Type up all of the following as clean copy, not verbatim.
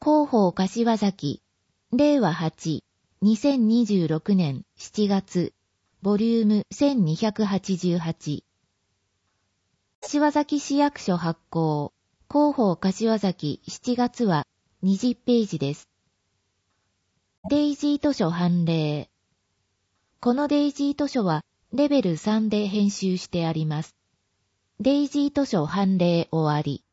広報柏崎、令和8、2026年7月、ボリューム1288。柏崎市役所発行、広報柏崎7月は20ページです。デイジー図書判例。このデイジー図書はレベル3で編集してあります。デイジー図書判例終わり。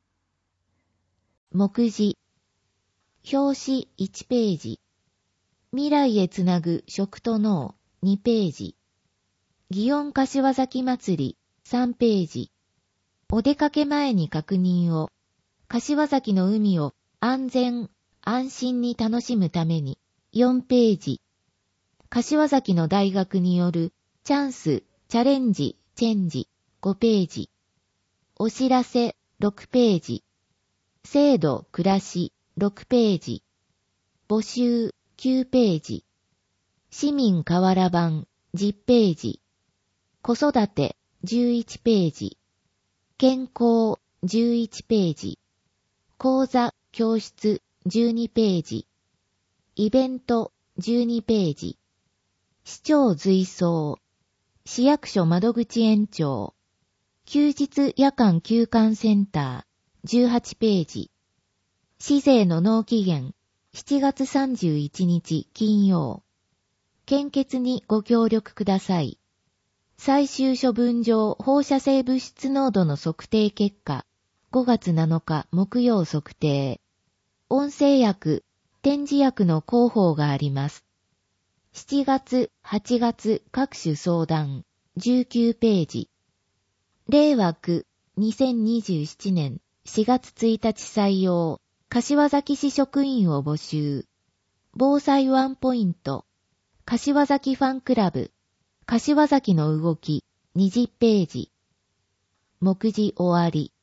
目次。表紙1ページ。未来へつなぐ食と脳2ページ。祇園柏崎祭り3ページ。お出かけ前に確認を。柏崎の海を安全、安心に楽しむために4ページ。柏崎の大学によるチャンス、チャレンジ、チェンジ5ページ。お知らせ6ページ。制度、暮らし6ページ。募集9ページ。市民河原版10ページ。子育て11ページ。健康11ページ。講座教室12ページ。イベント12ページ。市長随走。市役所窓口延長。休日夜間休館センター18ページ。市税の納期限7月31日金曜。献血にご協力ください。最終処分場放射性物質濃度の測定結果、5月7日木曜測定。音声薬、点字薬の広報があります。7月、8月各種相談、19ページ。令和9、2027年4月1日採用、柏崎市職員を募集。防災ワンポイント。柏崎ファンクラブ。柏崎の動き20ページ。目次終わり。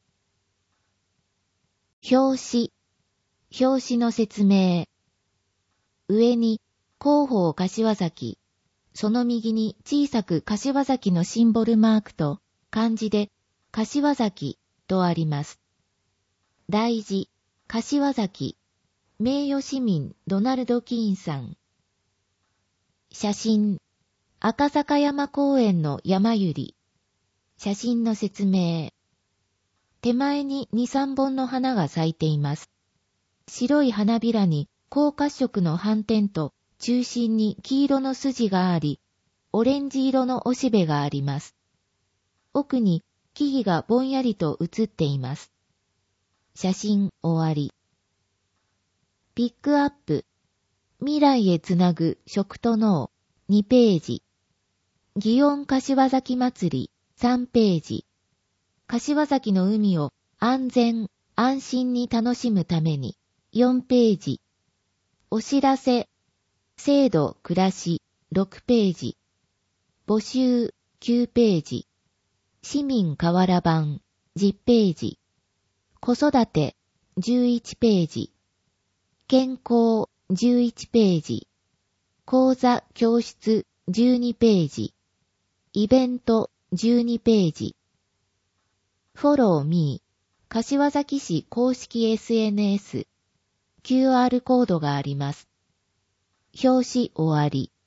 表紙。表紙の説明。上に広報柏崎。その右に小さく柏崎のシンボルマークと漢字で柏崎とあります。題字。柏崎。名誉市民ドナルド・キーンさん。写真。赤坂山公園の山百合。写真の説明。手前に2、3本の花が咲いています。白い花びらに高褐色の斑点と中心に黄色の筋があり、オレンジ色のおしべがあります。奥に木々がぼんやりと写っています。写真終わり。ピックアップ。未来へつなぐ食と脳2ページ。祇園柏崎祭り3ページ。柏崎の海を安全、安心に楽しむために4ページ。お知らせ、制度、暮らし6ページ。募集9ページ。市民河原版10ページ。子育て11ページ。健康11ページ。講座教室12ページ。イベント12ページ。フォローミー、柏崎市公式 SNS、QR コードがあります。表紙終わり。